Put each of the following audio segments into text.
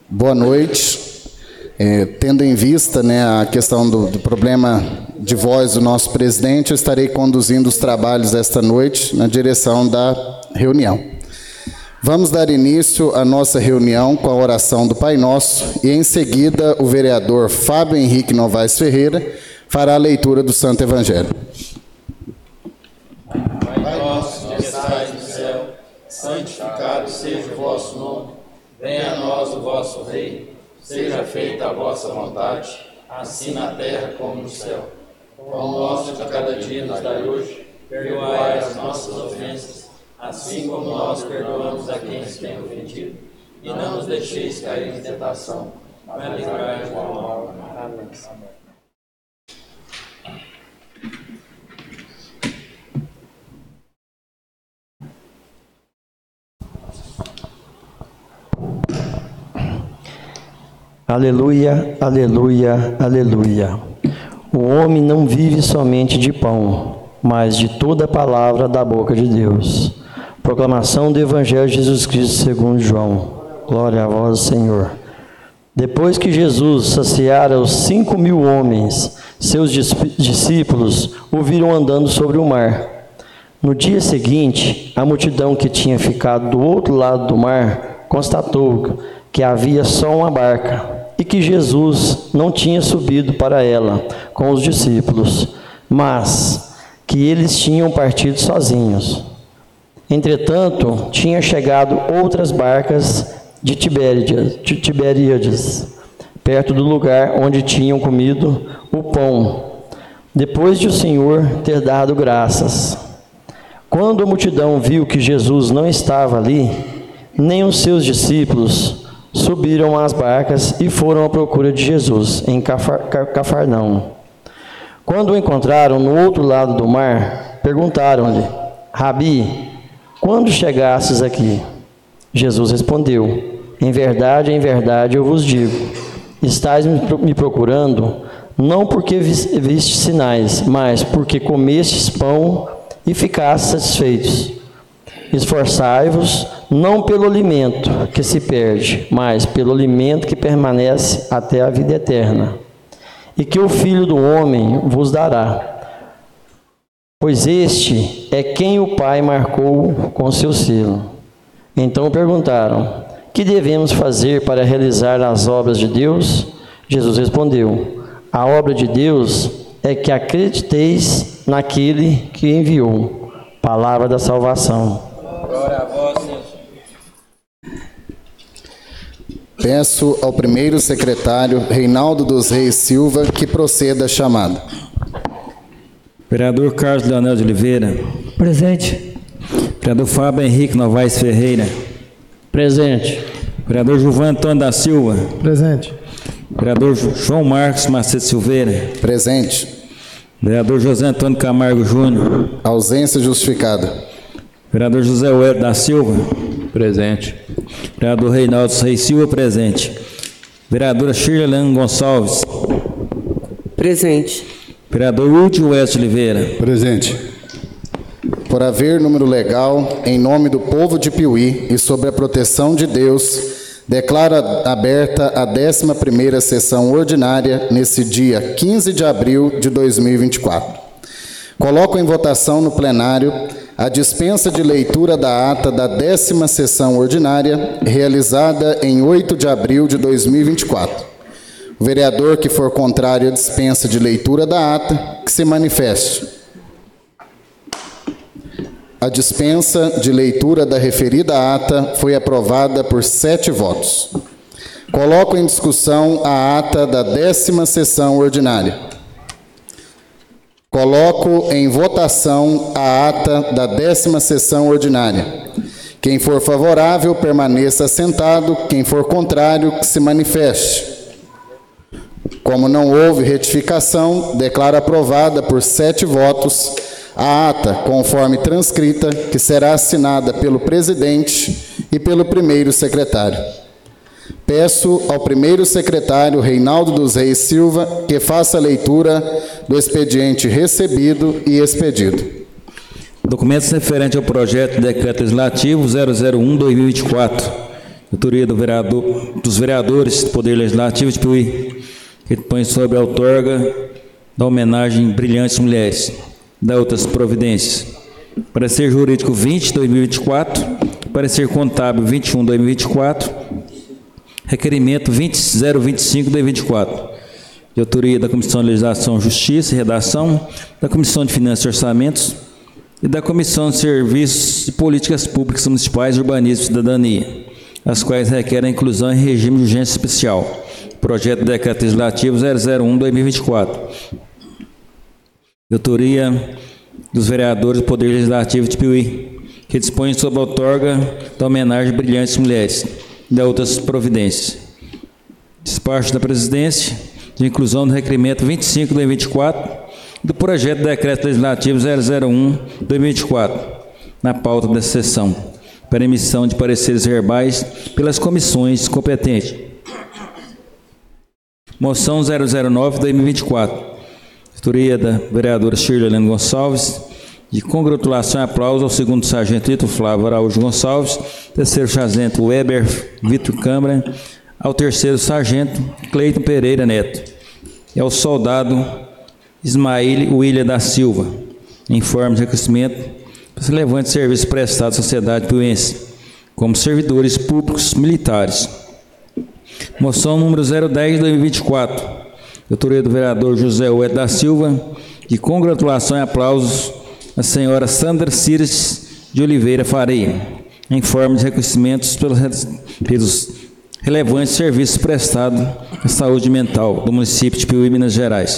Boa noite. Tendo em vista, a questão do problema de voz do nosso presidente, eu estarei conduzindo os trabalhos desta noite na direção da reunião. Vamos dar início à nossa reunião com a oração do Pai Nosso e, em seguida, o vereador Fábio Henrique Novaes Ferreira fará a leitura do Santo Evangelho. Pai nosso que estais no céu, santificado seja o vosso nome. Venha a nós o vosso reino. Seja feita a vossa vontade, assim na terra como no céu. O pão nosso de cada dia nos dai hoje. Perdoai as nossas ofensas, assim como nós perdoamos a quem nos tem ofendido. E não nos deixeis cair em tentação, mas livrai-nos do mal. Amém. Aleluia, aleluia, aleluia. O homem não vive somente de pão, mas de toda a palavra da boca de Deus. Proclamação do Evangelho de Jesus Cristo segundo João. Glória a vós, Senhor. Depois que Jesus saciara os 5.000 homens, seus discípulos o viram andando sobre o mar. No dia seguinte, a multidão que tinha ficado do outro lado do mar constatou que havia só uma barca e que Jesus não tinha subido para ela com os discípulos, mas que eles tinham partido sozinhos. Entretanto, tinham chegado outras barcas de Tiberíades, perto do lugar onde tinham comido o pão, depois de o Senhor ter dado graças. Quando a multidão viu que Jesus não estava ali, nem os seus discípulos, subiram às barcas e foram à procura de Jesus, em Cafarnaum. Quando o encontraram no outro lado do mar, perguntaram-lhe: Rabi, quando chegastes aqui? Jesus respondeu: em verdade, eu vos digo, estáis me procurando, não porque vistes sinais, mas porque comestes pão e ficastes satisfeitos. Esforçai-vos, não pelo alimento que se perde, mas pelo alimento que permanece até a vida eterna, e que o Filho do Homem vos dará. Pois este é quem o Pai marcou com seu selo. Então perguntaram: que devemos fazer para realizar as obras de Deus? Jesus respondeu: a obra de Deus é que acrediteis naquele que enviou. Palavra da salvação. Glória a vós, Senhor. Peço ao primeiro secretário, Reinaldo dos Reis Silva, que proceda a chamada. Vereador Carlos Leonel de Oliveira. Presente. Vereador Fábio Henrique Novaes Ferreira. Presente. Vereador Gilvan Antônio da Silva. Presente. Vereador João Marcos Macedo Silveira. Presente. Vereador José Antônio Camargo Júnior. Ausência justificada. Vereador José Wélio da Silva. Presente. Vereador Reinaldo dos Reis Silva, presente. Vereadora Shirley Gonçalves. Presente. Vereador Último West Oliveira. Presente. Por haver número legal, em nome do povo de Piuí e sob a proteção de Deus, declaro aberta a 11ª sessão ordinária nesse dia 15 de abril de 2024. Coloco em votação no plenário a dispensa de leitura da ata da 10ª sessão ordinária, realizada em 8 de abril de 2024. O vereador que for contrário à dispensa de leitura da ata, que se manifeste. A dispensa de leitura da referida ata foi aprovada por 7 votos. Coloco em discussão a ata da 10ª sessão ordinária. Coloco em votação a ata da 10ª sessão ordinária. Quem for favorável, permaneça assentado. Quem for contrário, que se manifeste. Como não houve retificação, declaro aprovada por 7 votos a ata, conforme transcrita, que será assinada pelo presidente e pelo primeiro secretário. Peço ao primeiro secretário, Reinaldo dos Reis Silva, que faça a leitura do expediente recebido e expedido. Documentos referentes ao projeto de decreto legislativo 001/2024, Autoria dos vereadores do Poder Legislativo de Piauí, que põe sobre a outorga da homenagem Brilhantes Mulheres, da outras providências. Parecer jurídico 20/2024, parecer contábil 21/2024, requerimento 20025/2024, de autoria da Comissão de Legislação, Justiça e Redação, da Comissão de Finanças e Orçamentos e da Comissão de Serviços e Políticas Públicas Municipais, Urbanismo e Cidadania, as quais requerem a inclusão em regime de urgência especial. Projeto de Decreto Legislativo 001/2024. De autoria dos vereadores do Poder Legislativo de Piauí, que dispõe sobre a outorga da homenagem Brilhantes Mulheres e da outras providências. Despacho da Presidência de inclusão do requerimento 25/2024 do projeto de Decreto Legislativo 001/2024 na pauta dessa sessão, para emissão de pareceres verbais pelas comissões competentes. Moção 009/2024. Autoria da vereadora Shirley Gonçalves, de congratulação e aplauso ao segundo sargento Vitor Flávio Araújo Gonçalves, terceiro sargento Weber Vitor Câmara, ao terceiro sargento Cleiton Pereira Neto e ao soldado Ismael William da Silva, em forma de reconhecimento pelos relevantes serviços prestados à sociedade piauiense, como servidores públicos militares. Moção número 010/2024, autoria do vereador José Ué da Silva, de congratulação e aplausos à senhora Sandra Cires de Oliveira Faria, em forma de reconhecimentos pelos relevantes serviços prestados à saúde mental do município de Piauí, Minas Gerais.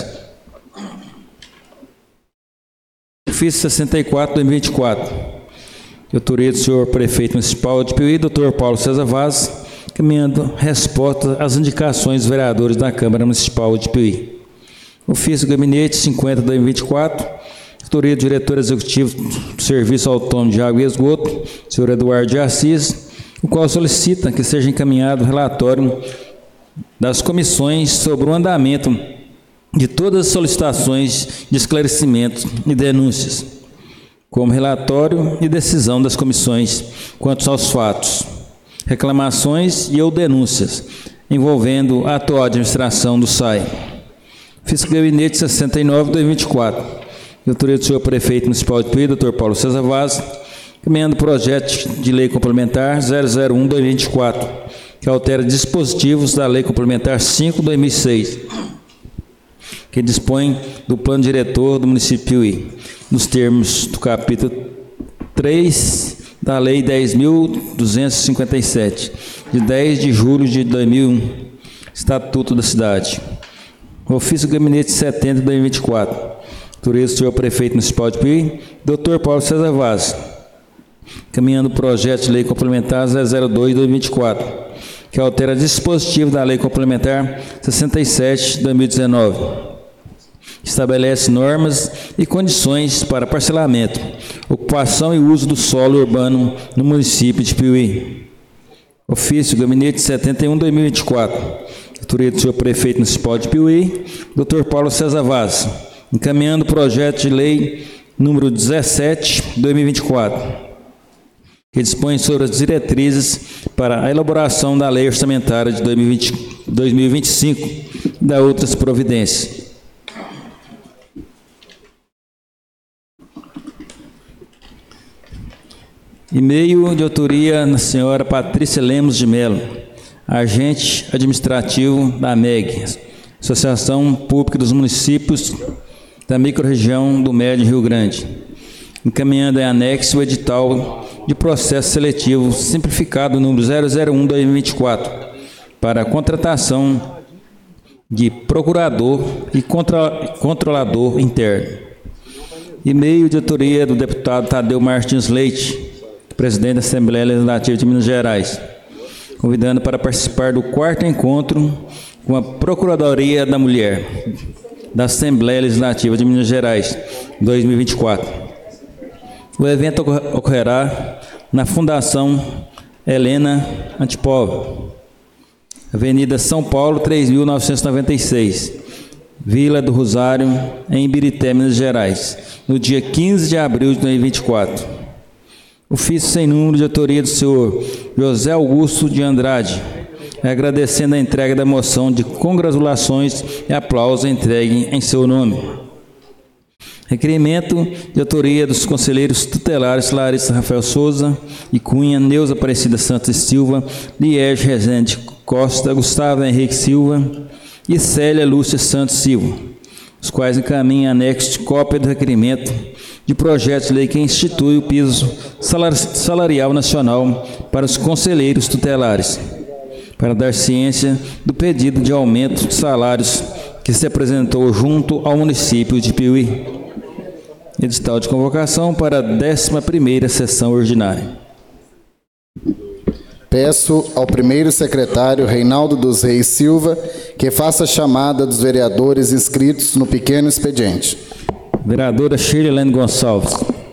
Ofício 64/2024, de autoria do senhor prefeito municipal de Piauí, Dr. Paulo César Vaz, caminhando resposta às indicações dos vereadores da Câmara Municipal de Piauí. Ofício do Gabinete 50/2024, autoria do diretor executivo do Serviço Autônomo de Água e Esgoto, senhor Eduardo de Assis, o qual solicita que seja encaminhado o relatório das comissões sobre o andamento de todas as solicitações de esclarecimento e denúncias, como relatório e decisão das comissões quanto aos fatos, reclamações e ou denúncias envolvendo a atual administração do SAI. Ofício do Gabinete 69/2024, de autoria do senhor prefeito municipal de Piauí, Dr. Paulo César Vaz, caminhando o projeto de lei complementar 001/2024, que altera dispositivos da lei complementar 5/2006, que dispõe do plano diretor do município de Piauí, nos termos do capítulo 3 da Lei 10.257, de 10 de julho de 2001, Estatuto da Cidade. Ofício do Gabinete 70/2024, autoria do senhor prefeito municipal de Piauí, Dr. Paulo César Vaz, caminhando o projeto de lei complementar 002/2024, que altera dispositivo da Lei Complementar 67/2019, estabelece normas e condições para parcelamento, ocupação e uso do solo urbano no município de Piauí. Ofício do Gabinete 71/2024, autoria do senhor prefeito municipal de Piauí, Dr. Paulo César Vaz, encaminhando o projeto de lei número 17/2024, que dispõe sobre as diretrizes para a elaboração da lei orçamentária de 2025 e da outras providências. E-mail de autoria da senhora Patrícia Lemos de Mello, agente administrativo da MEG, Associação Pública dos Municípios da Microrregião do Médio Rio Grande, encaminhando em anexo o edital de processo seletivo simplificado número 001/2024 para a contratação de procurador e controlador interno. E-mail de autoria do deputado Tadeu Martins Leite, presidente da Assembleia Legislativa de Minas Gerais, convidando para participar do 4º encontro com a Procuradoria da Mulher da Assembleia Legislativa de Minas Gerais, 2024. O evento ocorrerá na Fundação Helena Antipov, Avenida São Paulo, 3.996, Vila do Rosário, em Ibirité, Minas Gerais, no dia 15 de abril de 2024. Ofício sem número de autoria do senhor José Augusto de Andrade, agradecendo a entrega da moção de congratulações e aplauso entregue em seu nome. Requerimento de autoria dos conselheiros tutelares Larissa Rafael Souza e Cunha, Neuza Aparecida Santos Silva, Liege Rezende Costa, Gustavo Henrique Silva e Célia Lúcia Santos Silva, os quais encaminham anexo de cópia do requerimento de projeto de lei que institui o piso salarial nacional para os conselheiros tutelares, para dar ciência do pedido de aumento de salários que se apresentou junto ao município de Piuí. Edital de convocação para a 11ª sessão ordinária. Peço ao primeiro secretário Reinaldo dos Reis Silva que faça a chamada dos vereadores inscritos no pequeno expediente. Vereadora Shirlene Gonçalves.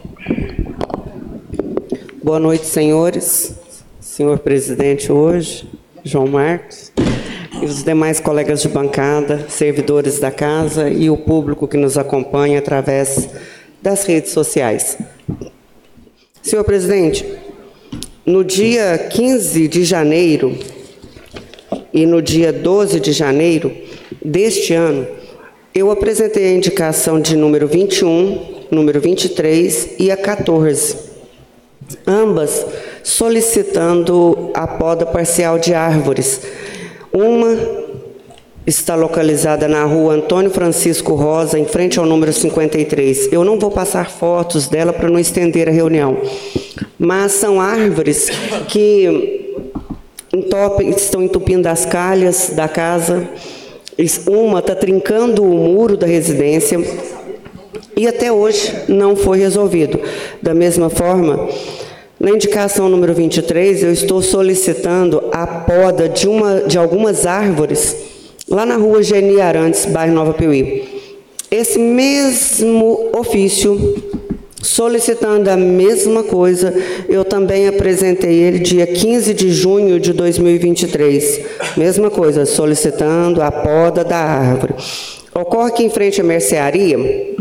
Boa noite, senhores. Senhor presidente hoje, João Marcos, e os demais colegas de bancada, servidores da casa e o público que nos acompanha através das redes sociais. Senhor presidente, no dia 15 de janeiro e no dia 12 de janeiro deste ano, eu apresentei a indicação de número 21, número 23 e a 14, ambas solicitando a poda parcial de árvores. Uma está localizada na rua Antônio Francisco Rosa, em frente ao número 53. Eu não vou passar fotos dela para não estender a reunião, mas são árvores que estão entupindo as calhas da casa. Uma está trincando o muro da residência e até hoje não foi resolvido. Da mesma forma, na indicação número 23, eu estou solicitando a poda de algumas árvores lá na rua Geni Arantes, bairro Nova Piuí. Esse mesmo ofício, solicitando a mesma coisa, eu também apresentei ele dia 15 de junho de 2023. Mesma coisa, solicitando a poda da árvore. Ocorre que em frente à mercearia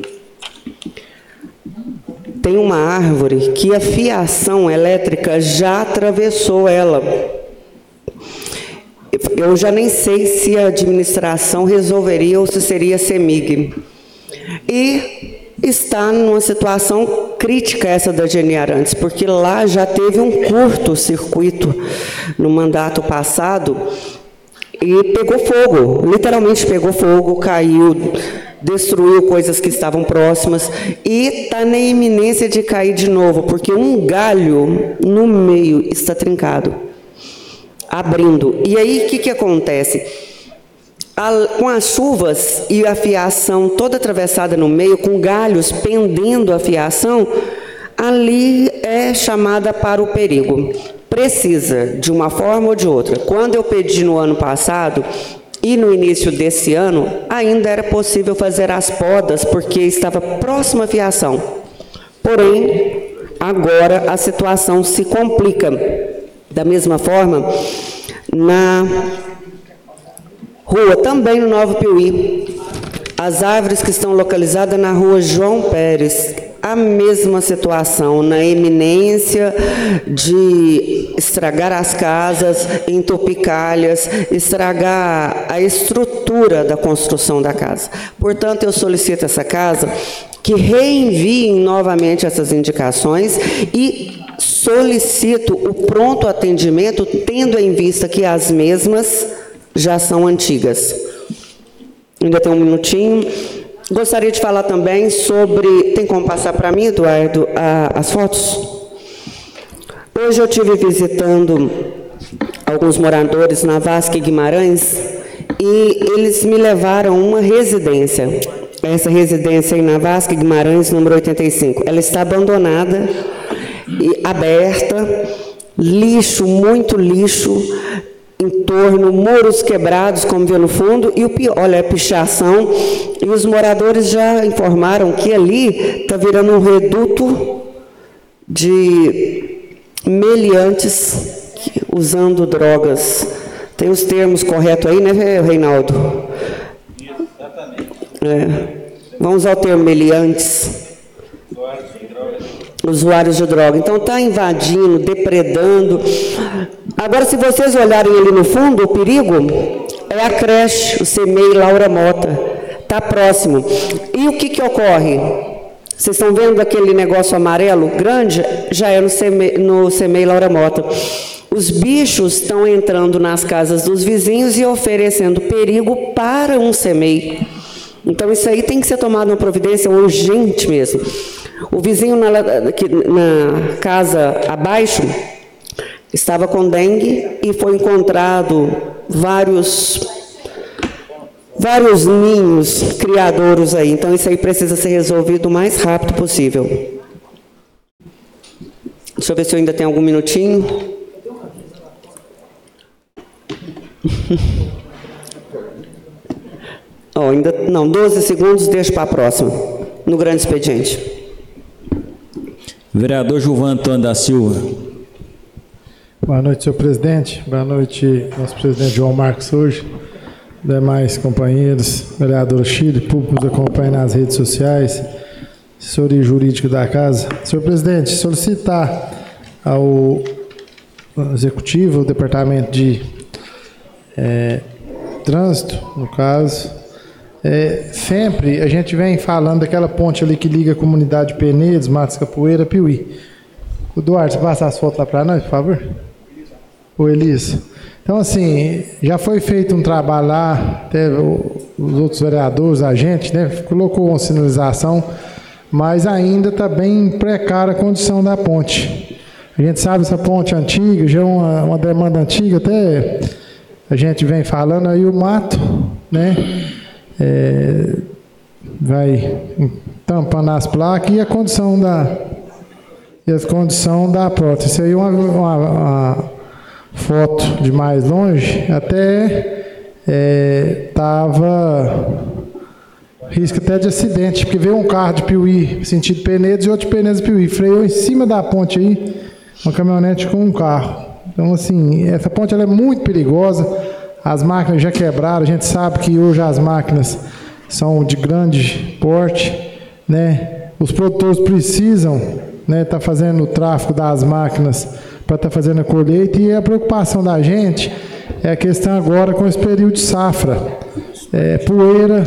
tem uma árvore que a fiação elétrica já atravessou ela. Eu já nem sei se a administração resolveria ou se seria a CEMIG. E está numa situação crítica essa da Geni Arantes, porque lá já teve um curto-circuito no mandato passado e pegou fogo, literalmente pegou fogo, caiu, destruiu coisas que estavam próximas e está na iminência de cair de novo, porque um galho no meio está trincado, abrindo. E aí, o que acontece? Com as chuvas e a fiação toda atravessada no meio, com galhos pendendo a fiação, ali é chamada para o perigo. Precisa, de uma forma ou de outra. Quando eu pedi no ano passado e no início desse ano, ainda era possível fazer as podas, porque estava próxima à fiação. Porém, agora a situação se complica. Da mesma forma, na rua, também no Nova Piuí, as árvores que estão localizadas na rua João Pérez, a mesma situação, na iminência de estragar as casas, entupir calhas, estragar a estrutura da construção da casa. Portanto, eu solicito a essa casa que reenviem novamente essas indicações e solicito o pronto atendimento, tendo em vista que as mesmas já são antigas. Ainda tem um minutinho. Gostaria de falar também sobre... Tem como passar para mim, Eduardo, as fotos? Hoje eu estive visitando alguns moradores na Vasque Guimarães e eles me levaram a uma residência. Essa residência aí na Vasque Guimarães, número 85. Ela está abandonada e aberta, lixo, muito lixo em torno, muros quebrados, como vê no fundo, e o pior, olha, a pichação, e os moradores já informaram que ali está virando um reduto de meliantes usando drogas. Tem os termos corretos aí, né, Reinaldo? Exatamente. Vamos ao termo meliantes. usuários de droga. Então, está invadindo, depredando. Agora, se vocês olharem ali no fundo, o perigo é a creche, o CEMEI Laura Mota. Está próximo. E o que ocorre? Vocês estão vendo aquele negócio amarelo grande? Já é no CEMEI Laura Mota. Os bichos estão entrando nas casas dos vizinhos e oferecendo perigo para um CEMEI. Então, isso aí tem que ser tomado uma providência urgente mesmo. O vizinho na casa abaixo estava com dengue e foi encontrado vários ninhos criadouros aí. Então, isso aí precisa ser resolvido o mais rápido possível. Deixa eu ver se eu ainda tenho algum minutinho. Ainda não, 12 segundos, deixo para a próxima, no grande expediente. Vereador Gilvan Antônio da Silva. Boa noite, senhor presidente. Boa noite, nosso presidente João Marcos hoje, demais companheiros, vereador Chile, público que nos acompanha nas redes sociais, assessoria jurídica da casa. Senhor presidente, solicitar ao executivo, ao departamento de trânsito, no caso, sempre a gente vem falando daquela ponte ali que liga a comunidade Penedos, Matos Capoeira, Piuí. O Duarte, você passa as fotos lá para nós, por favor? Ô, Elisa. Então, assim, já foi feito um trabalho lá, até os outros vereadores, a gente, né, colocou uma sinalização, mas ainda está bem precária a condição da ponte. A gente sabe essa ponte antiga, já é uma demanda antiga, até a gente vem falando aí o mato, né, vai tampando as placas e a condição da prótese. Isso aí é uma foto de mais longe, até estava risco até de acidente, porque veio um carro de Piuí, sentido Penedos, e outro de Penedos Piuí, freou em cima da ponte aí, uma caminhonete com um carro. Então, assim, essa ponte ela é muito perigosa, as máquinas já quebraram, a gente sabe que hoje as máquinas são de grande porte, né? Os produtores precisam, né, tá fazendo o tráfego das máquinas para estar fazendo a colheita, e a preocupação da gente é a questão agora com esse período de safra. Poeira,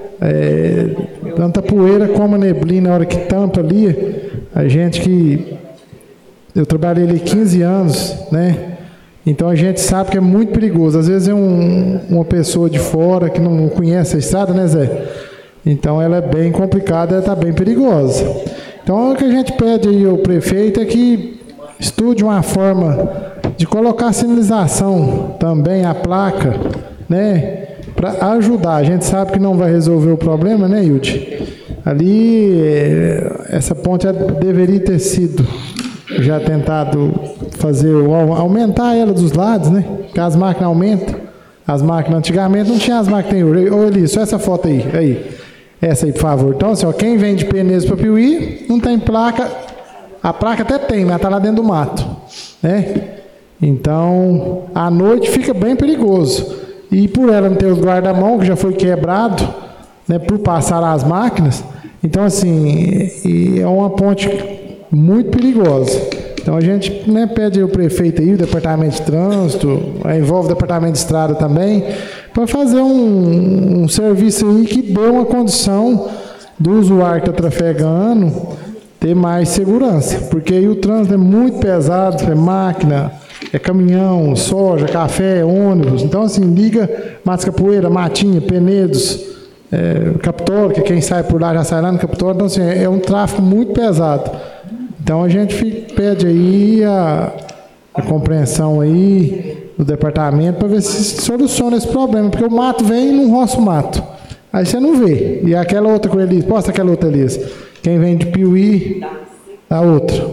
tanta poeira como a neblina, na hora que tampa ali, a gente que... Eu trabalhei ali 15 anos, né? Então a gente sabe que é muito perigoso. Às vezes é uma pessoa de fora que não conhece a estrada, né, Zé? Então ela é bem complicada, ela está bem perigosa. Então o que a gente pede aí ao prefeito é que estude uma forma de colocar a sinalização também, a placa, né? Para ajudar. A gente sabe que não vai resolver o problema, né, Yudi? Ali, essa ponte deveria ter sido já tentado aumentar ela dos lados, né? Porque as máquinas aumentam. As máquinas antigamente não tinha as máquinas. Ô, Eli, só essa foto aí. Essa aí, por favor. Então, assim, ó, quem vem de Penedos para Piuí, não tem placa. A placa até tem, mas está lá dentro do mato, né? Então, à noite fica bem perigoso. E por ela não ter os guarda-mão, que já foi quebrado, né, por passar as máquinas. Então, assim, é uma ponte muito perigosa. Então a gente, né, pede ao prefeito aí, o departamento de trânsito, envolve o departamento de estrada também, para fazer um serviço aí que dê uma condição do usuário que está trafegando ter mais segurança, porque aí o trânsito é muito pesado, é máquina, é caminhão, soja, café, ônibus. Então, assim, liga Matos Capoeira, Matinha, Penedos, Capitólio, que quem sai por lá já sai lá no Capitólio. Então, assim, é um tráfego muito pesado. Então a gente pede aí a compreensão aí do departamento para ver se soluciona esse problema, porque o mato vem e não roça o mato. Aí você não vê. E aquela outra com Elias, posta aquela outra, Elias. Quem vem de Piuí, a outra.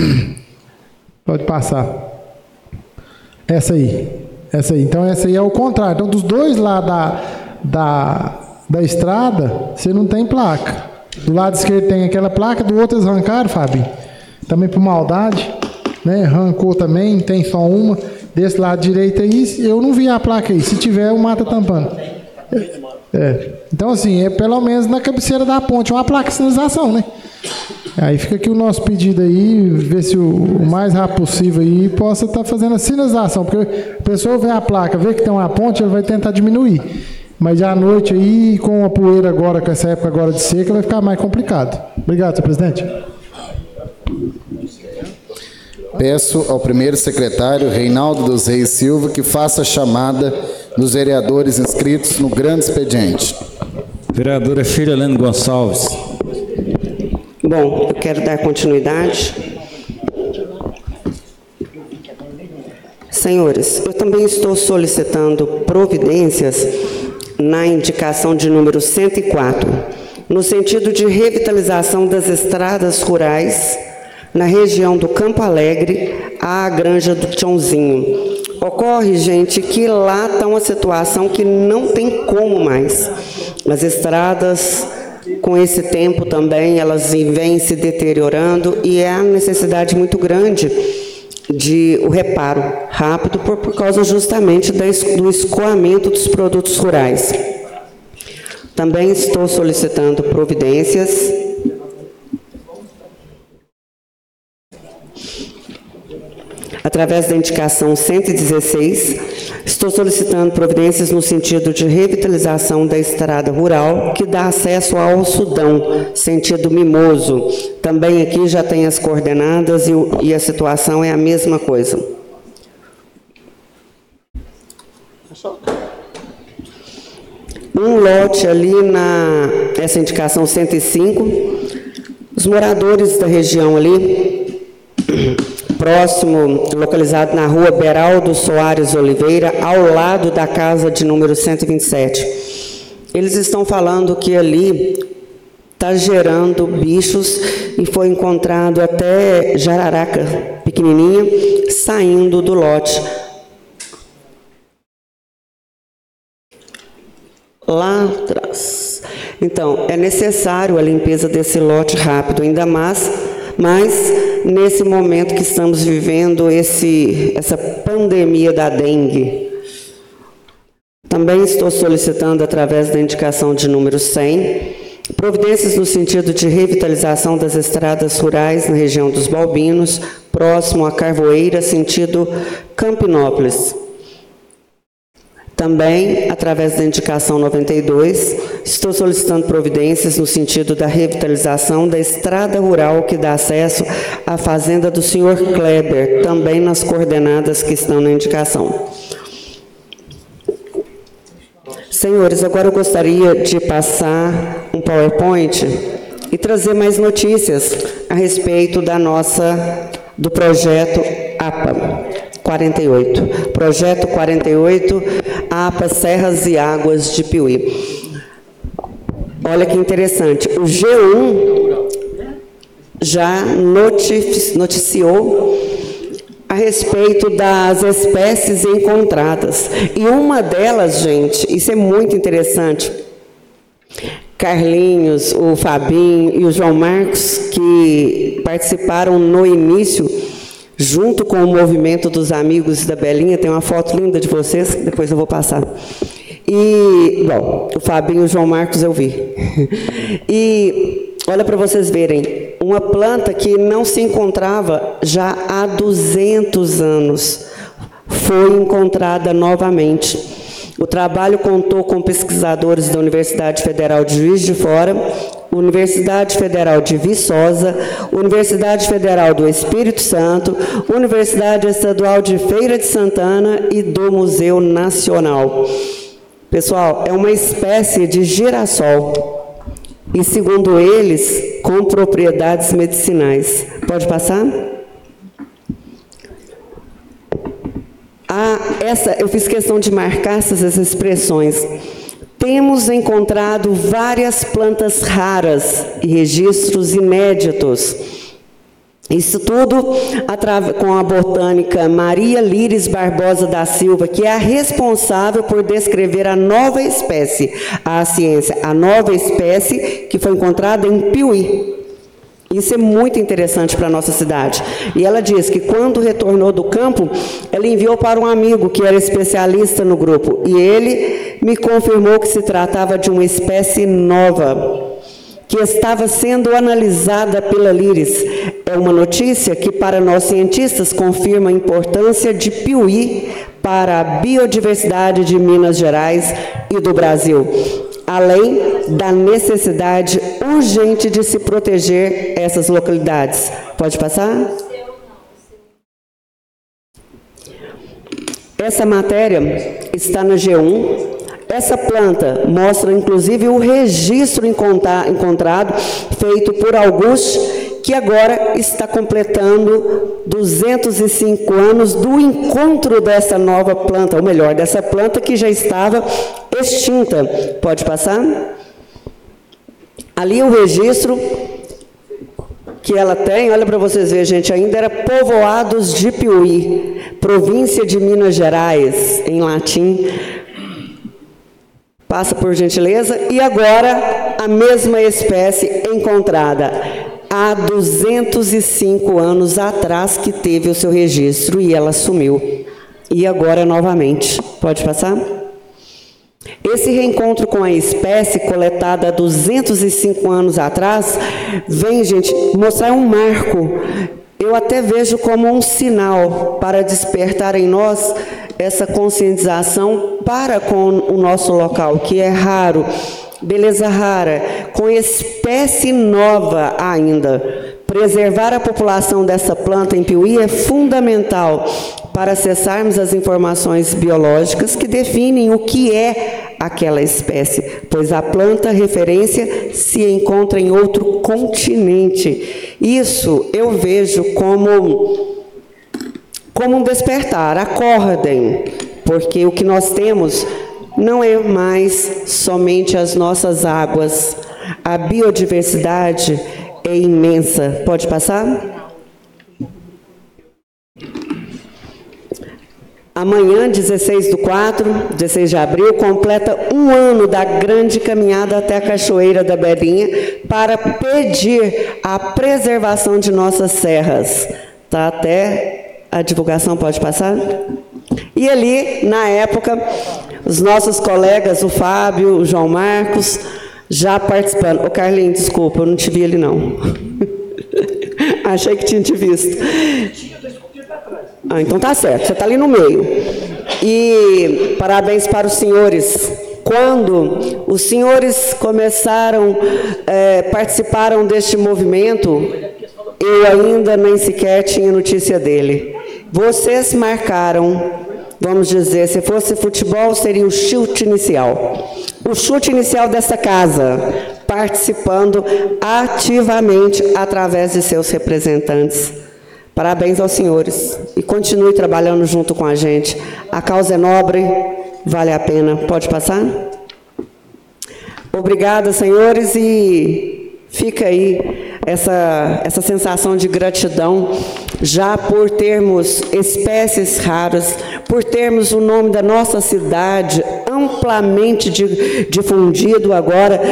Pode passar. Essa aí. Então essa aí é o contrário. Então dos dois lados da estrada, você não tem placa. Do lado esquerdo tem aquela placa, do outro eles arrancaram, Fabinho. Também por maldade, né? Arrancou também, tem só uma. Desse lado direito aí, eu não vi a placa aí. Se tiver, o mato tampando. Então, assim, pelo menos na cabeceira da ponte, uma placa de sinalização, né? Aí fica aqui o nosso pedido aí, ver se o mais rápido possível aí possa estar fazendo a sinalização, porque a pessoa vê a placa, vê que tem uma ponte, ela vai tentar diminuir. Mas já à noite aí, com a poeira agora, com essa época agora de seca, vai ficar mais complicado. Obrigado, senhor presidente. Peço ao primeiro secretário, Reinaldo dos Reis Silva, que faça a chamada dos vereadores inscritos no grande expediente. Vereadora Shirlene Gonçalves. Bom, eu quero dar continuidade. Senhores, eu também estou solicitando providências na indicação de número 104, no sentido de revitalização das estradas rurais na região do Campo Alegre à Granja do Tiãozinho. Ocorre, gente, que lá está uma situação que não tem como mais. As estradas, com esse tempo também, elas vêm se deteriorando e é a necessidade muito grande de o reparo rápido por causa justamente do escoamento dos produtos rurais. Também estou solicitando providências através da indicação 116, estou solicitando providências no sentido de revitalização da estrada rural que dá acesso ao Sudão, sentido Mimoso. Também aqui já tem as coordenadas e a situação é a mesma coisa. Um lote ali essa indicação 105, os moradores da região ali, próximo, localizado na rua Beraldo Soares Oliveira, ao lado da casa de número 127. Eles estão falando que ali está gerando bichos e foi encontrado até jararaca pequenininha saindo do lote. Lá atrás. Então, é necessário a limpeza desse lote rápido, ainda mais, mas nesse momento que estamos vivendo essa pandemia da dengue. Também estou solicitando, através da indicação de número 100, providências no sentido de revitalização das estradas rurais na região dos Balbinos, próximo a Carvoeira, sentido Campinópolis. Também, através da indicação 92, estou solicitando providências no sentido da revitalização da estrada rural que dá acesso à fazenda do senhor Kleber, também nas coordenadas que estão na indicação. Senhores, agora eu gostaria de passar um PowerPoint e trazer mais notícias a respeito do projeto APA 48. Projeto 48, APA Serras e Águas de Piuí. Olha que interessante, o G1 já noticiou a respeito das espécies encontradas. E uma delas, gente, isso é muito interessante, Carlinhos, o Fabinho e o João Marcos, que participaram no início, junto com o movimento dos amigos da Belinha, tem uma foto linda de vocês, depois eu vou passar. E, bom, o Fabinho e o João Marcos eu vi. E olha para vocês verem, uma planta que não se encontrava já há 200 anos, foi encontrada novamente. O trabalho contou com pesquisadores da Universidade Federal de Juiz de Fora, Universidade Federal de Viçosa, Universidade Federal do Espírito Santo, Universidade Estadual de Feira de Santana e do Museu Nacional. Pessoal, é uma espécie de girassol e, segundo eles, com propriedades medicinais. Pode passar? Eu fiz questão de marcar essas expressões. Temos encontrado várias plantas raras e registros inéditos. Isso tudo com a botânica Maria Líris Barbosa da Silva, que é a responsável por descrever a nova espécie, a ciência, a nova espécie que foi encontrada em Piuí. Isso é muito interessante para a nossa cidade. E ela diz que quando retornou do campo, ela enviou para um amigo que era especialista no grupo. E ele me confirmou que se tratava de uma espécie nova, que estava sendo analisada pela LIRES. É uma notícia que, para nós cientistas, confirma a importância de Piuí para a biodiversidade de Minas Gerais e do Brasil, além da necessidade urgente de se proteger essas localidades. Pode passar? Essa matéria está na G1. Essa planta mostra, inclusive, o registro encontrado, feito por Auguste, que agora está completando 205 anos do encontro dessa nova planta, ou melhor, dessa planta que já estava extinta. Pode passar? Ali o registro que ela tem, olha para vocês verem, gente, ainda era Povoados de Piuí, província de Minas Gerais, em latim. Passa por gentileza. E agora, a mesma espécie encontrada há 205 anos atrás que teve o seu registro e ela sumiu. E agora novamente. Pode passar? Esse reencontro com a espécie coletada há 205 anos atrás vem, gente, mostrar um marco. Eu até vejo como um sinal para despertar em nós essa conscientização para com o nosso local, que é raro, beleza rara, com espécie nova ainda. Preservar a população dessa planta em Piuí é fundamental para acessarmos as informações biológicas que definem o que é aquela espécie, pois a planta referência se encontra em outro continente. Isso eu vejo como um despertar. Acordem, porque o que nós temos não é mais somente as nossas águas. A biodiversidade é imensa. Pode passar? Amanhã, 16 de abril, completa um ano da grande caminhada até a Cachoeira da Belinha para pedir a preservação de nossas serras. Tá até a divulgação, pode passar? E ali, na época, os nossos colegas, o Fábio, o João Marcos, já participando. Ô Carlinhos, desculpa, eu não te vi ali não. Achei que tinha te visto. Ah, então tá certo, você está ali no meio. E parabéns para os senhores. Quando os senhores participaram deste movimento, eu ainda nem sequer tinha notícia dele. Vocês marcaram, vamos dizer, se fosse futebol, seria o chute inicial. O chute inicial dessa casa, participando ativamente através de seus representantes. Parabéns aos senhores e continue trabalhando junto com a gente. A causa é nobre, vale a pena. Pode passar? Obrigada, senhores, e fica aí essa sensação de gratidão, já por termos espécies raras, por termos o nome da nossa cidade amplamente difundido agora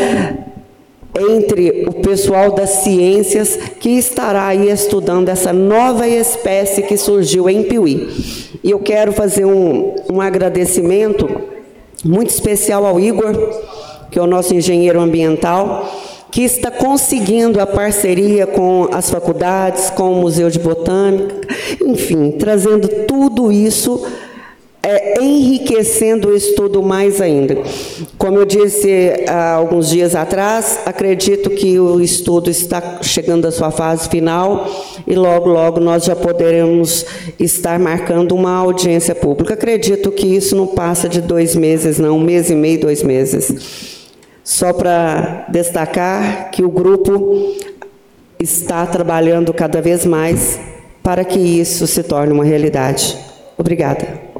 entre o pessoal das ciências que estará aí estudando essa nova espécie que surgiu em Piuí. E eu quero fazer um agradecimento muito especial ao Igor, que é o nosso engenheiro ambiental, que está conseguindo a parceria com as faculdades, com o Museu de Botânica, enfim, trazendo tudo isso, enriquecendo o estudo mais ainda. Como eu disse há alguns dias atrás, acredito que o estudo está chegando à sua fase final e logo, logo nós já poderemos estar marcando uma audiência pública. Acredito que isso não passa de 2 meses, não, 1 mês e meio, 2 meses. Só para destacar que o grupo está trabalhando cada vez mais para que isso se torne uma realidade. Obrigada.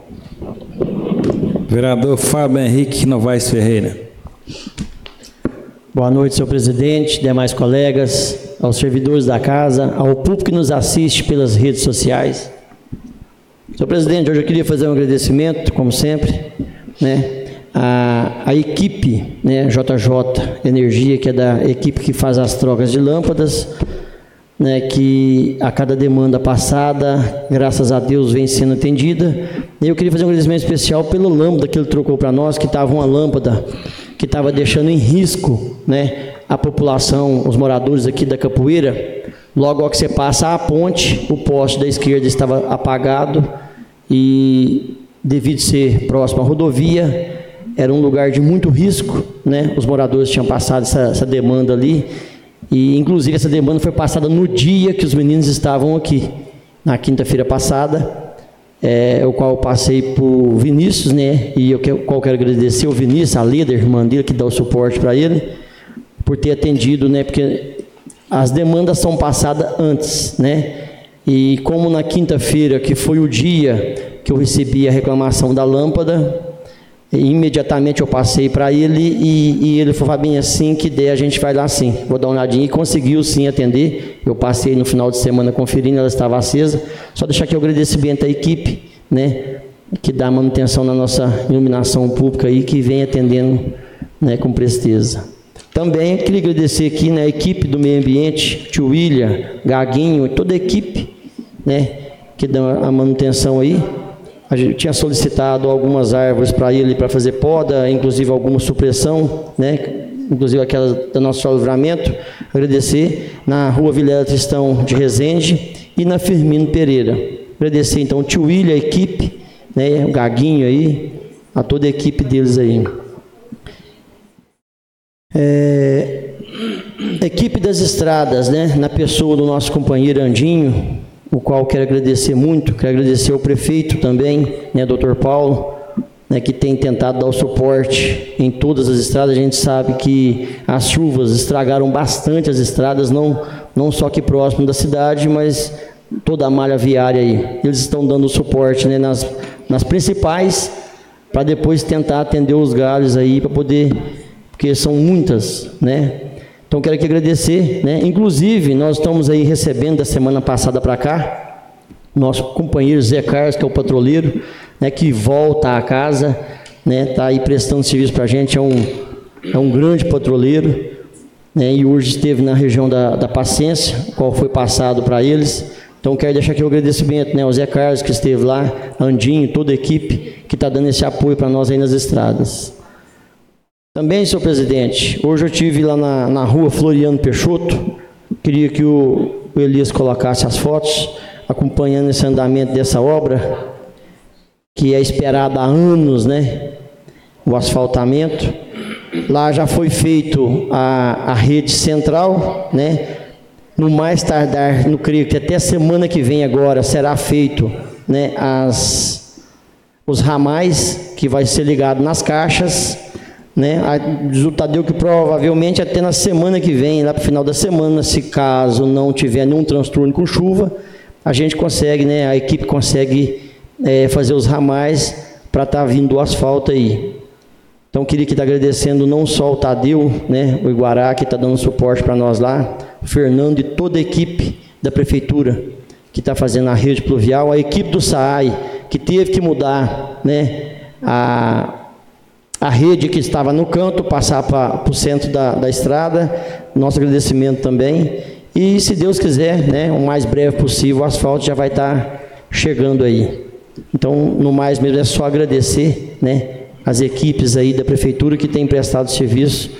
Vereador Fábio Henrique Novaes Ferreira. Boa noite, senhor presidente, demais colegas, aos servidores da casa, ao público que nos assiste pelas redes sociais. Senhor presidente, hoje eu queria fazer um agradecimento, como sempre, a equipe, JJ Energia, que é da equipe que faz as trocas de lâmpadas, que a cada demanda passada, graças a Deus, vem sendo atendida. Eu queria fazer um agradecimento especial pelo lâmpada que ele trocou para nós, que estava uma lâmpada que estava deixando em risco, a população, os moradores aqui da Capoeira, logo ao que você passa a ponte, o poste da esquerda estava apagado e, devido ser próximo à rodovia, era um lugar de muito risco, né? Os moradores tinham passado essa demanda ali e, inclusive, essa demanda foi passada no dia que os meninos estavam aqui, na quinta-feira passada, o qual eu passei por Vinícius, né? E eu quero agradecer o Vinícius, a Leda, a irmã dele, que dá o suporte para ele, por ter atendido, né? Porque as demandas são passadas antes, né? E como na quinta-feira, que foi o dia que eu recebi a reclamação da lâmpada, imediatamente eu passei para ele e ele falou: bem, assim que der a gente vai lá sim, vou dar uma olhadinha, e conseguiu sim atender. Eu passei no final de semana conferindo, ela estava acesa. Só deixar aqui o agradecimento à equipe, né, que dá manutenção na nossa iluminação pública aí, que vem atendendo, né, com presteza. Também queria agradecer aqui, né, a equipe do meio ambiente, tio William, Gaguinho, toda a equipe, né, que dá a manutenção aí. A gente tinha solicitado algumas árvores para ele, para fazer poda, inclusive alguma supressão, né? Inclusive aquela do nosso livramento. Agradecer na rua Vilela Tristão de Resende e na Firmino Pereira. Agradecer então o tio William, a equipe, né? O Gaguinho aí, a toda a equipe deles aí. Equipe das estradas, né? Na pessoa do nosso companheiro Andinho, o qual quero agradecer muito, quero agradecer ao prefeito também, né, Dr. Paulo, né, que tem tentado dar o suporte em todas as estradas. A gente sabe que as chuvas estragaram bastante as estradas, não só aqui próximo da cidade, mas toda a malha viária aí. Eles estão dando suporte, né, nas principais, para depois tentar atender os galhos aí, para poder, porque são muitas, né? Então, quero aqui agradecer, né? Inclusive, nós estamos aí recebendo da semana passada para cá, nosso companheiro Zé Carlos, que é o patrulheiro, né, que volta à casa, né, está aí prestando serviço para a gente, é um grande patrulheiro, né, e hoje esteve na região da Paciência, qual foi passado para eles. Então, quero deixar aqui o agradecimento, né, ao Zé Carlos, que esteve lá, Andinho, toda a equipe que está dando esse apoio para nós aí nas estradas. Também, senhor presidente, hoje eu estive lá na rua Floriano Peixoto. Queria que o Elias colocasse as fotos, acompanhando esse andamento dessa obra, que é esperada há anos, né? O asfaltamento. Lá já foi feito a rede central, né? No mais tardar, não creio que até semana que vem agora será feito, né, os ramais, que vai ser ligado nas caixas, né? Diz o Tadeu que provavelmente até na semana que vem, lá para o final da semana, se caso não tiver nenhum transtorno com chuva, a gente consegue, né, a equipe consegue fazer os ramais para estar vindo o asfalto aí. Então, queria que estar agradecendo não só o Tadeu, né, o Iguará, que está dando suporte para nós lá, o Fernando e toda a equipe da prefeitura que está fazendo a rede pluvial, a equipe do SAAI, que teve que mudar, né, a rede que estava no canto, passar para o centro da estrada. Nosso agradecimento também. E, se Deus quiser, né, o mais breve possível, o asfalto já vai estar chegando aí. Então, no mais mesmo, é só agradecer, né, as equipes aí da prefeitura que têm prestado serviço,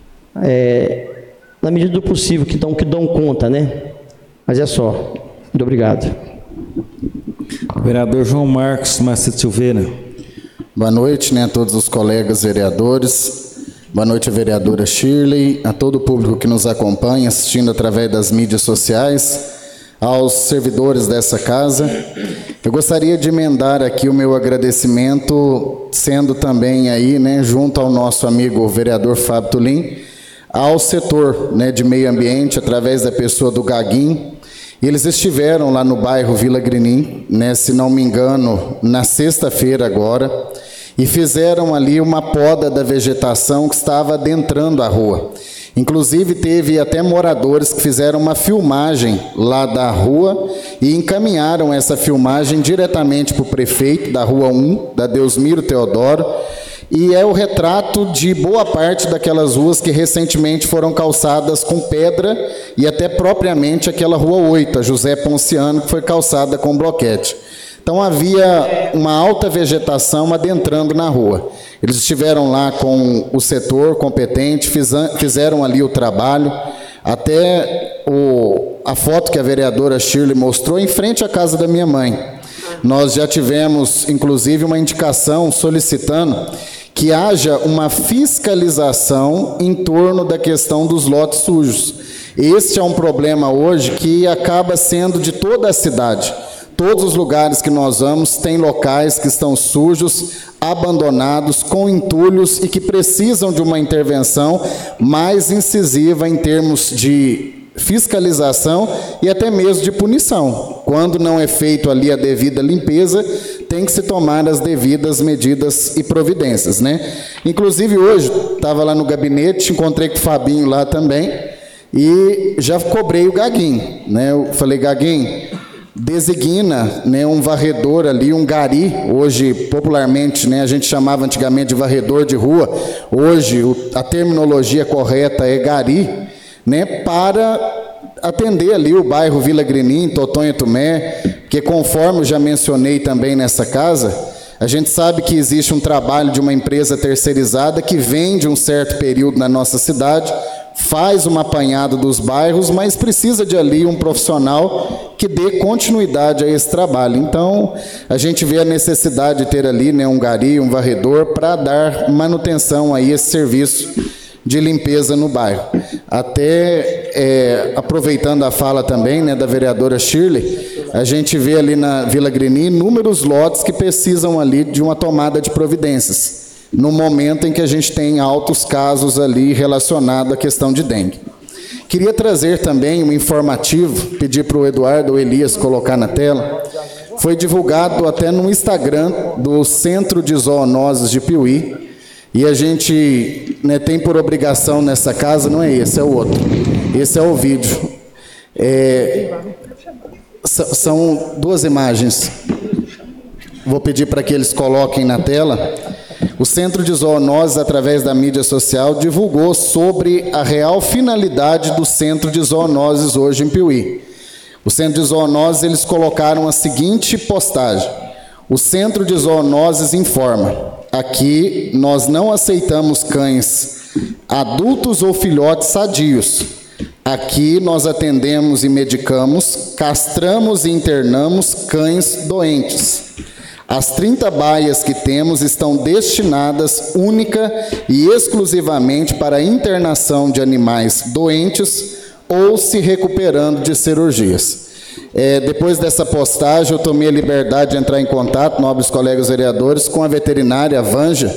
na medida do possível, que dão conta, né? Mas é só. Muito obrigado. Vereador João Marcos Macedo Silveira. Boa noite, né, a todos os colegas vereadores. Boa noite, a vereadora Shirley, a todo o público que nos acompanha, assistindo através das mídias sociais, aos servidores dessa casa. Eu gostaria de emendar aqui o meu agradecimento, sendo também aí, né, junto ao nosso amigo vereador Fábio Tulim, ao setor, né, de meio ambiente, através da pessoa do Gaguinho. Eles estiveram lá no bairro Vila Grinim, né, se não me engano, na sexta-feira agora, e fizeram ali uma poda da vegetação que estava adentrando a rua. Inclusive, teve até moradores que fizeram uma filmagem lá da rua e encaminharam essa filmagem diretamente para o prefeito da Rua 1, da Deusmiro Teodoro, e é o retrato de boa parte daquelas ruas que recentemente foram calçadas com pedra, e até propriamente aquela Rua 8, a José Ponciano, que foi calçada com bloquete. Então havia uma alta vegetação adentrando na rua. Eles estiveram lá com o setor competente, fizeram ali o trabalho, até a foto que a vereadora Shirley mostrou em frente à casa da minha mãe. Nós já tivemos, inclusive, uma indicação solicitando que haja uma fiscalização em torno da questão dos lotes sujos. Este é um problema hoje que acaba sendo de toda a cidade. Todos os lugares que nós vamos têm locais que estão sujos, abandonados, com entulhos e que precisam de uma intervenção mais incisiva em termos de fiscalização e até mesmo de punição. Quando não é feito ali a devida limpeza, tem que se tomar as devidas medidas e providências, né? Inclusive hoje, estava lá no gabinete, encontrei com o Fabinho lá também e já cobrei o Gaguinho, né? Eu falei, Gaguinho, designa, né, um varredor ali, um gari, hoje popularmente, né, a gente chamava antigamente de varredor de rua, hoje a terminologia correta é gari, né, para atender ali o bairro Vila Grenin, Totonho Tomé, que conforme eu já mencionei também nessa casa, a gente sabe que existe um trabalho de uma empresa terceirizada que vem de um certo período na nossa cidade, faz uma apanhada dos bairros, mas precisa de ali um profissional que dê continuidade a esse trabalho. Então, a gente vê a necessidade de ter ali, né, um gari, um varredor, para dar manutenção a esse serviço de limpeza no bairro. Até, aproveitando a fala também, né, da vereadora Shirley, a gente vê ali na Vila Grenin inúmeros lotes que precisam ali de uma tomada de providências, no momento em que a gente tem altos casos ali relacionados à questão de dengue. Queria trazer também um informativo, pedir para o Eduardo ou Elias colocar na tela. Foi divulgado até no Instagram do Centro de Zoonoses de Piuí, e a gente, né, tem por obrigação nessa casa, não é esse, é o outro. Esse é o vídeo. São duas imagens. Vou pedir para que eles coloquem na tela. O Centro de Zoonoses, através da mídia social, divulgou sobre a real finalidade do Centro de Zoonoses hoje em Piuí. O Centro de Zoonoses, eles colocaram a seguinte postagem: o Centro de Zoonoses informa: aqui nós não aceitamos cães adultos ou filhotes sadios. Aqui nós atendemos e medicamos, castramos e internamos cães doentes. As 30 baias que temos estão destinadas única e exclusivamente para a internação de animais doentes ou se recuperando de cirurgias. Depois dessa postagem, eu tomei a liberdade de entrar em contato, nobres colegas vereadores, com a veterinária Vanja,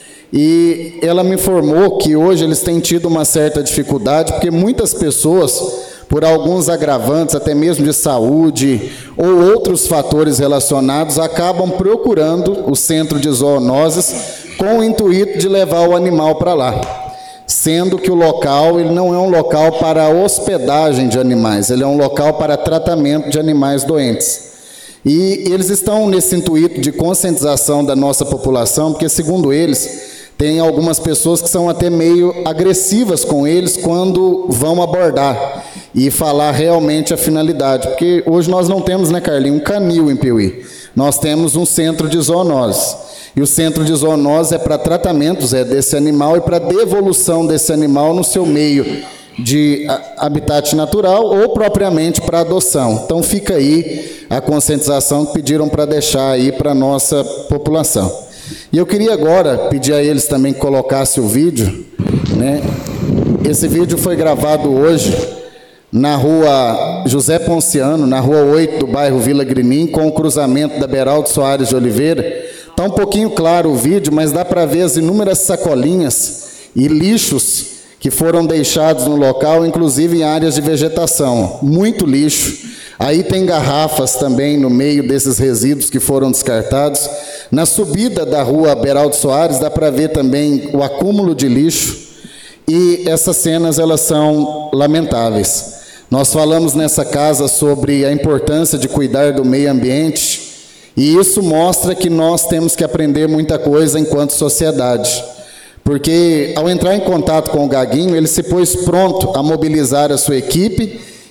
e ela me informou que hoje eles têm tido uma certa dificuldade, porque muitas pessoas, por alguns agravantes, até mesmo de saúde, ou outros fatores relacionados, acabam procurando o Centro de Zoonoses com o intuito de levar o animal para lá. Sendo que o local, ele não é um local para hospedagem de animais, ele é um local para tratamento de animais doentes. E eles estão nesse intuito de conscientização da nossa população, porque, segundo eles, tem algumas pessoas que são até meio agressivas com eles quando vão abordar e falar realmente a finalidade. Porque hoje nós não temos, né, Carlinhos, um canil em Piuí. Nós temos um centro de zoonoses. E o centro de zoonoses é para tratamentos desse animal e para devolução desse animal no seu meio de habitat natural ou propriamente para adoção. Então fica aí a conscientização que pediram para deixar aí para a nossa população. E eu queria agora pedir a eles também que colocassem o vídeo, né? Esse vídeo foi gravado hoje na rua José Ponciano, na rua 8 do bairro Vila Grenin, com o cruzamento da Beraldo Soares de Oliveira. Está um pouquinho claro o vídeo, mas dá para ver as inúmeras sacolinhas e lixos que foram deixados no local, inclusive em áreas de vegetação. Muito lixo. Aí tem garrafas também no meio desses resíduos que foram descartados. Na subida da rua Beraldo Soares dá para ver também o acúmulo de lixo. E essas cenas, elas são lamentáveis. Nós falamos nessa casa sobre a importância de cuidar do meio ambiente, e isso mostra que nós temos que aprender muita coisa enquanto sociedade. Porque, ao entrar em contato com o Gaguinho, ele se pôs pronto a mobilizar a sua equipe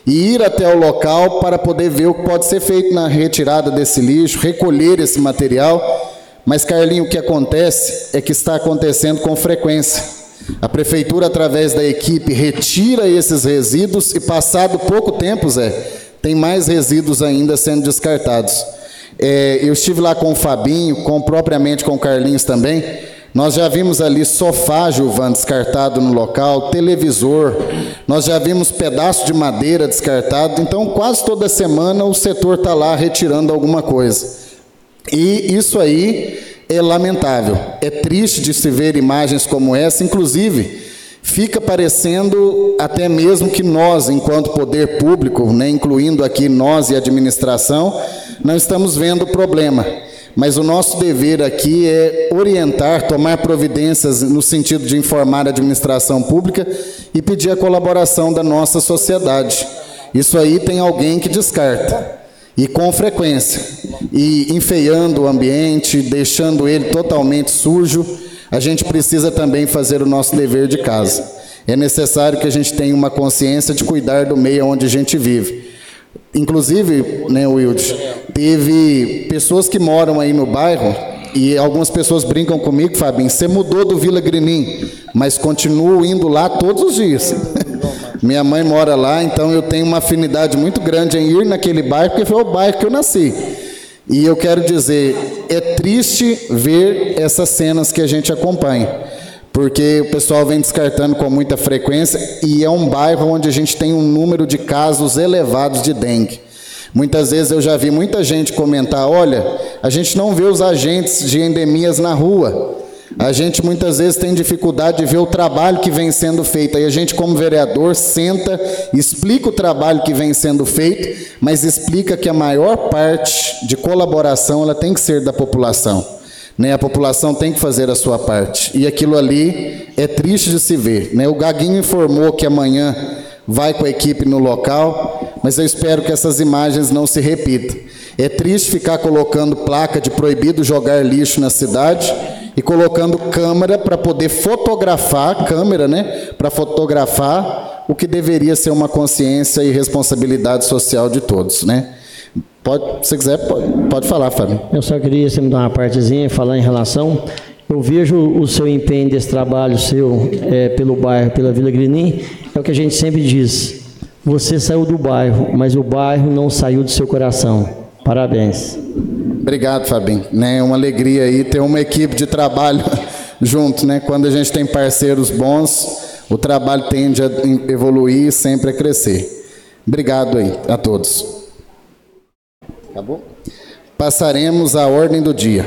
e ir até o local para poder ver o que pode ser feito na retirada desse lixo, recolher esse material. Mas, Carlinho, o que acontece é que está acontecendo com frequência. A prefeitura, através da equipe, retira esses resíduos e, passado pouco tempo, Zé, tem mais resíduos ainda sendo descartados. Eu estive lá com o Fabinho, propriamente com o Carlinhos também. Nós já vimos ali sofá, Gilvan, descartado no local, televisor, nós já vimos pedaço de madeira descartado. Então, quase toda semana o setor está lá retirando alguma coisa. E isso aí é lamentável, é triste de se ver imagens como essa. Inclusive, fica parecendo até mesmo que nós, enquanto poder público, né, incluindo aqui nós e a administração, não estamos vendo o problema. Mas o nosso dever aqui é orientar, tomar providências no sentido de informar a administração pública e pedir a colaboração da nossa sociedade. Isso aí tem alguém que descarta. E com frequência, e enfeiando o ambiente, deixando ele totalmente sujo. A gente precisa também fazer o nosso dever de casa. É necessário que a gente tenha uma consciência de cuidar do meio onde a gente vive. Inclusive, né, Wilde, teve pessoas que moram aí no bairro, e algumas pessoas brincam comigo, Fabinho, você mudou do Vila Grinim, mas continuo indo lá todos os dias. Minha mãe mora lá, então eu tenho uma afinidade muito grande em ir naquele bairro, porque foi o bairro que eu nasci. E eu quero dizer, é triste ver essas cenas que a gente acompanha, porque o pessoal vem descartando com muita frequência, e é um bairro onde a gente tem um número de casos elevados de dengue. Muitas vezes eu já vi muita gente comentar, olha, a gente não vê os agentes de endemias na rua. A gente muitas vezes tem dificuldade de ver o trabalho que vem sendo feito. Aí a gente, como vereador, senta, explica o trabalho que vem sendo feito, mas explica que a maior parte de colaboração ela tem que ser da população, né? A população tem que fazer a sua parte. E aquilo ali é triste de se ver, né? O Gaguinho informou que amanhã vai com a equipe no local, mas eu espero que essas imagens não se repitam. É triste ficar colocando placa de proibido jogar lixo na cidade e colocando câmera para poder fotografar, para fotografar o que deveria ser uma consciência e responsabilidade social de todos, né? Se você quiser, pode falar, Fábio. Eu só queria você me dar uma partezinha e falar em relação. Eu vejo o seu empenho desse trabalho seu pelo bairro, pela Vila Grinim, é o que a gente sempre diz. Você saiu do bairro, mas o bairro não saiu do seu coração. Parabéns. Obrigado, Fabinho. É uma alegria aí ter uma equipe de trabalho junto, né? Quando a gente tem parceiros bons, o trabalho tende a evoluir e sempre a crescer. Obrigado aí a todos. Acabou? Passaremos à ordem do dia.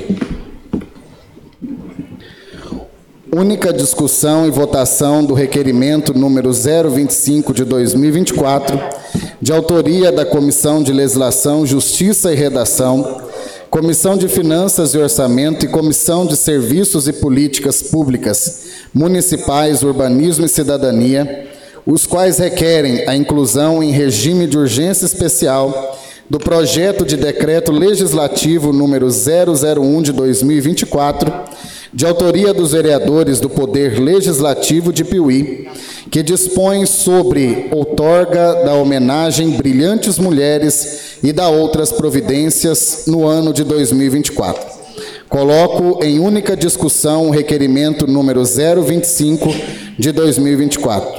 Única discussão e votação do requerimento número 025 de 2024, de autoria da Comissão de Legislação, Justiça e Redação, Comissão de Finanças e Orçamento e Comissão de Serviços e Políticas Públicas Municipais, Urbanismo e Cidadania, os quais requerem a inclusão em regime de urgência especial do projeto de decreto legislativo número 001 de 2024, de autoria dos vereadores do Poder Legislativo de Piuí, que dispõe sobre outorga da homenagem Brilhantes Mulheres e da outras providências no ano de 2024. Coloco em única discussão o requerimento número 025 de 2024.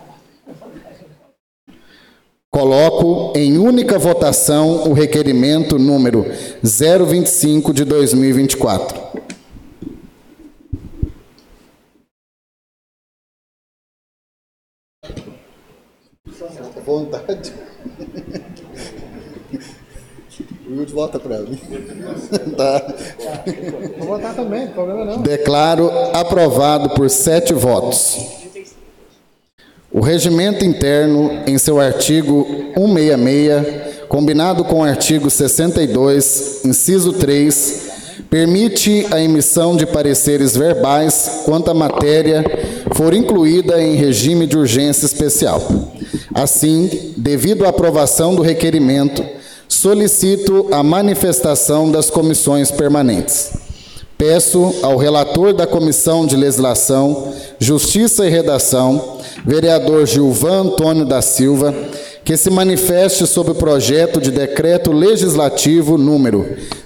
Coloco em única votação o requerimento número 025 de 2024. Vontade. O Wilde volta para mim. Tá. Vou votar também, problema não. Declaro aprovado por 7 votos. O regimento interno, em seu artigo 166, combinado com o artigo 62, inciso 3, permite a emissão de pareceres verbais quanto à matéria for incluída em regime de urgência especial. Assim, devido à aprovação do requerimento, solicito a manifestação das comissões permanentes. Peço ao relator da Comissão de Legislação, Justiça e Redação, vereador Gilvan Antônio da Silva, que se manifeste sobre o projeto de decreto legislativo número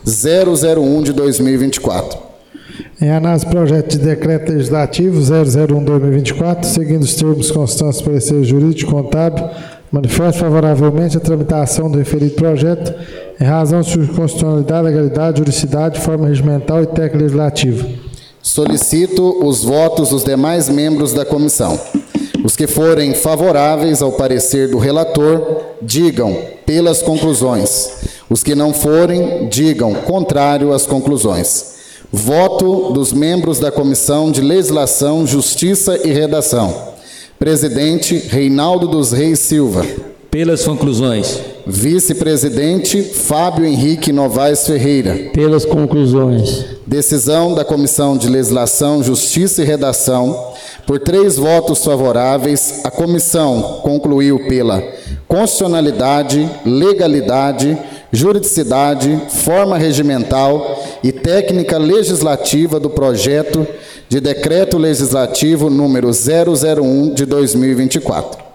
001 de 2024. Em análise, projeto de decreto legislativo 001/2024, seguindo os termos constantes do parecer jurídico contábil, manifesto favoravelmente a tramitação do referido projeto em razão de sua constitucionalidade, legalidade, juridicidade, forma regimental e técnica legislativa. Solicito os votos dos demais membros da comissão. Os que forem favoráveis ao parecer do relator, digam pelas conclusões. Os que não forem, digam contrário às conclusões. Voto dos membros da Comissão de Legislação, Justiça e Redação. Presidente, Reinaldo dos Reis Silva. Pelas conclusões. Vice-presidente, Fábio Henrique Novaes Ferreira. Pelas conclusões. Decisão da Comissão de Legislação, Justiça e Redação. Por 3 votos favoráveis, a comissão concluiu pela constitucionalidade, legalidade, juridicidade, forma regimental e técnica legislativa do projeto de decreto legislativo número 001 de 2024.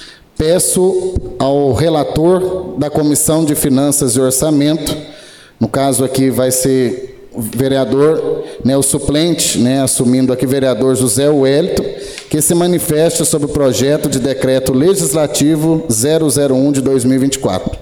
Peço ao relator da Comissão de Finanças e Orçamento, no caso aqui vai ser o vereador, o suplente, assumindo aqui vereador José Wellington, que se manifeste sobre o projeto de decreto legislativo 001 de 2024.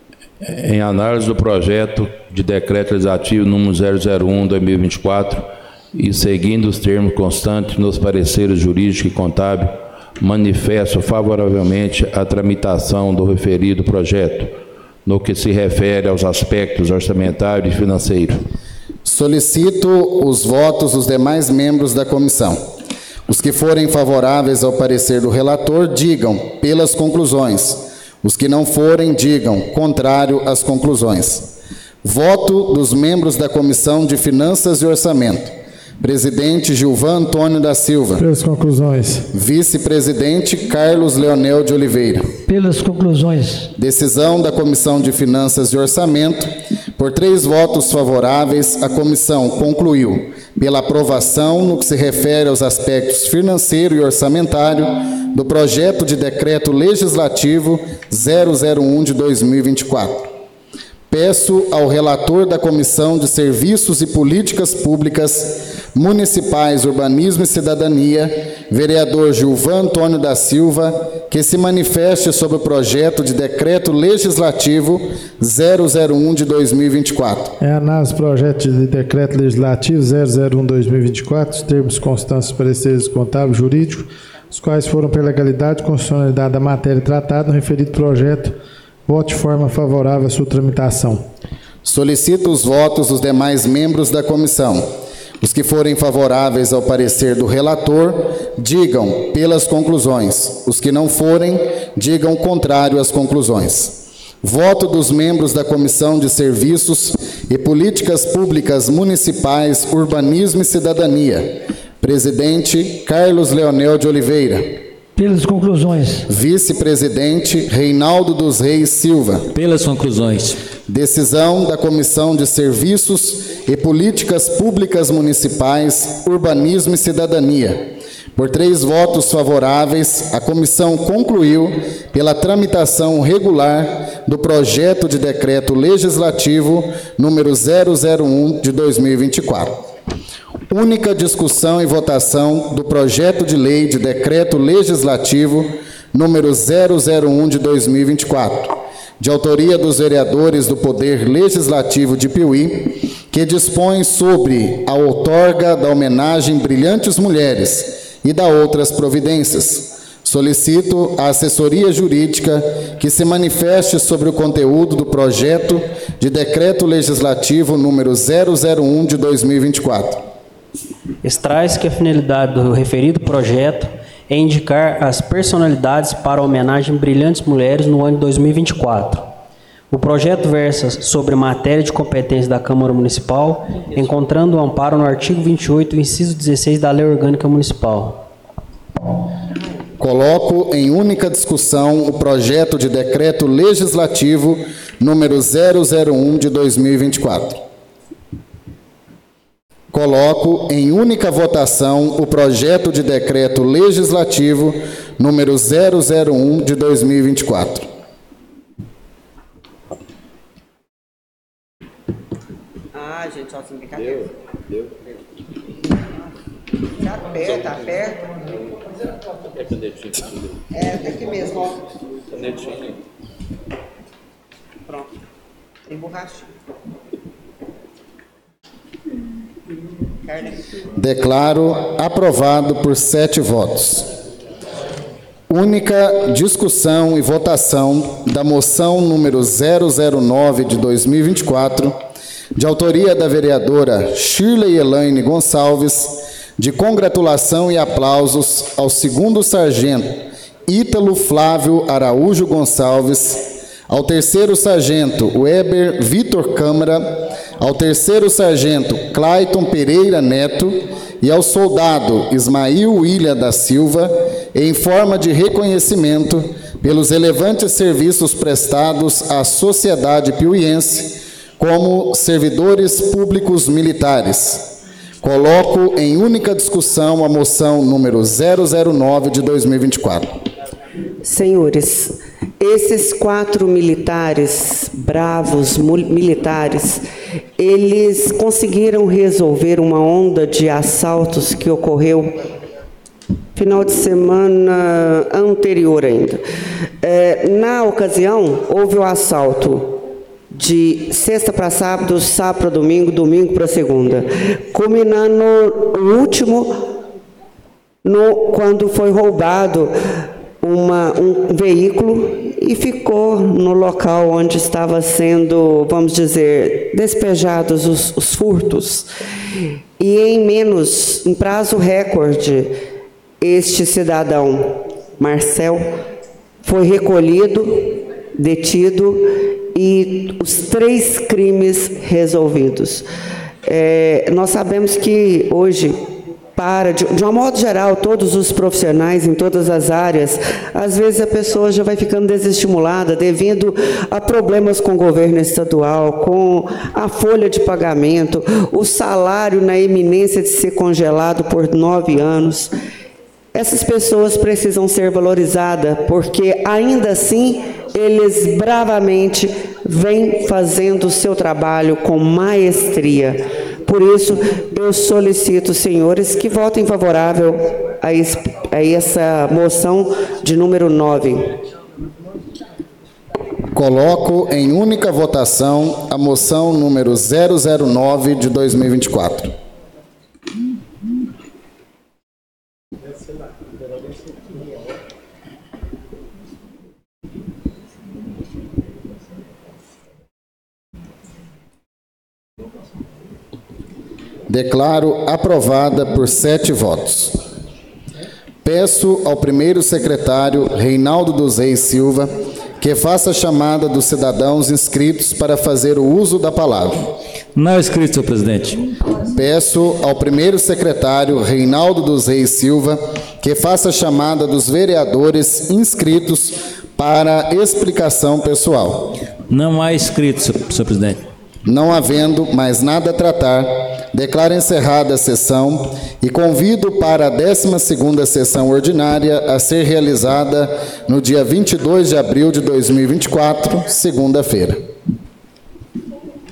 Em análise do projeto de decreto legislativo número 001 de 2024 e seguindo os termos constantes nos pareceres jurídico e contábil, manifesto favoravelmente a tramitação do referido projeto, no que se refere aos aspectos orçamentário e financeiro. Solicito os votos dos demais membros da comissão. Os que forem favoráveis ao parecer do relator, digam pelas conclusões. Os que não forem, digam contrário às conclusões. Voto dos membros da Comissão de Finanças e Orçamento. Presidente Gilvan Antônio da Silva. Pelas conclusões. Vice-presidente Carlos Leonel de Oliveira. Pelas conclusões. Decisão da Comissão de Finanças e Orçamento. Por 3 votos favoráveis, a comissão concluiu pela aprovação no que se refere aos aspectos financeiro e orçamentário do projeto de decreto legislativo 001 de 2024. Peço ao relator da Comissão de Serviços e Políticas Públicas Municipais, Urbanismo e Cidadania, vereador Gilvan Antônio da Silva, que se manifeste sobre o projeto de decreto legislativo 001 de 2024. É análise do projeto de decreto legislativo 001/2024, os termos constantes dos pareceres contábil jurídico, os quais foram pela legalidade e constitucionalidade da matéria tratada no referido projeto. Voto de forma favorável à sua tramitação. Solicito os votos dos demais membros da comissão. Os que forem favoráveis ao parecer do relator, digam pelas conclusões. Os que não forem, digam contrário às conclusões. Voto dos membros da Comissão de Serviços e Políticas Públicas Municipais, Urbanismo e Cidadania. Presidente Carlos Leonel de Oliveira. Pelas conclusões. Vice-presidente Reinaldo dos Reis Silva. Pelas conclusões. Decisão da Comissão de Serviços e Políticas Públicas Municipais, Urbanismo e Cidadania. Por 3 votos favoráveis, a comissão concluiu pela tramitação regular do projeto de decreto legislativo número 001 de 2024. Única discussão e votação do projeto de lei de decreto legislativo número 001 de 2024, de autoria dos vereadores do Poder Legislativo de Piuí, que dispõe sobre a outorga da homenagem Brilhantes Mulheres e da outras providências. Solicito a assessoria jurídica que se manifeste sobre o conteúdo do projeto de decreto legislativo número 001 de 2024. Extrai-se que a finalidade do referido projeto é indicar as personalidades para a homenagem Brilhantes Mulheres no ano de 2024. O projeto versa sobre matéria de competência da Câmara Municipal, encontrando amparo no artigo 28, inciso 16 da Lei Orgânica Municipal. Coloco em única discussão o projeto de decreto legislativo número 001 de 2024. Coloco em única votação o projeto de decreto legislativo número 001 de 2024. Gente, só sem brincadeira. Deu. Aperta. É canetinha. É aqui mesmo, ó. Canetinha. Pronto. Tem borrachinha. Declaro aprovado por 7 votos. Única discussão e votação da moção número 009 de 2024, de autoria da vereadora Shirley Elaine Gonçalves, de congratulação e aplausos ao 2º Sargento Ítalo Flávio Araújo Gonçalves, ao 3º Sargento Weber Vitor Câmara, ao 3º Sargento Clayton Pereira Neto e ao soldado Ismael William da Silva, em forma de reconhecimento pelos relevantes serviços prestados à sociedade piuiense como servidores públicos militares. Coloco em única discussão a moção número 009 de 2024. Senhores, esses 4 militares, bravos militares, eles conseguiram resolver uma onda de assaltos que ocorreu final de semana anterior ainda. Na ocasião, houve o assalto de sexta para sábado, sábado para domingo, domingo para segunda, culminando o último quando foi roubado um veículo e ficou no local onde estava sendo, vamos dizer, despejados os furtos. E em prazo recorde, este cidadão, Marcel, foi recolhido, detido e os 3 crimes resolvidos. Nós sabemos que hoje, de um modo geral, todos os profissionais em todas as áreas, às vezes a pessoa já vai ficando desestimulada devido a problemas com o governo estadual, com a folha de pagamento, o salário na iminência de ser congelado por 9 anos. Essas pessoas precisam ser valorizadas, porque ainda assim eles bravamente vêm fazendo o seu trabalho com maestria. Por isso, eu solicito, senhores, que votem favorável a essa moção de número 9. Coloco em única votação a moção número 009 de 2024. Declaro aprovada por 7 votos. Peço ao 1º secretário Reinaldo dos Reis Silva que faça a chamada dos cidadãos inscritos para fazer o uso da palavra. Não inscrito, senhor presidente. Peço ao 1º secretário Reinaldo dos Reis Silva que faça a chamada dos vereadores inscritos para explicação pessoal. Não há inscritos, senhor presidente. Não havendo mais nada a tratar, declaro encerrada a sessão e convido para a 12ª sessão ordinária a ser realizada no dia 22 de abril de 2024, segunda-feira.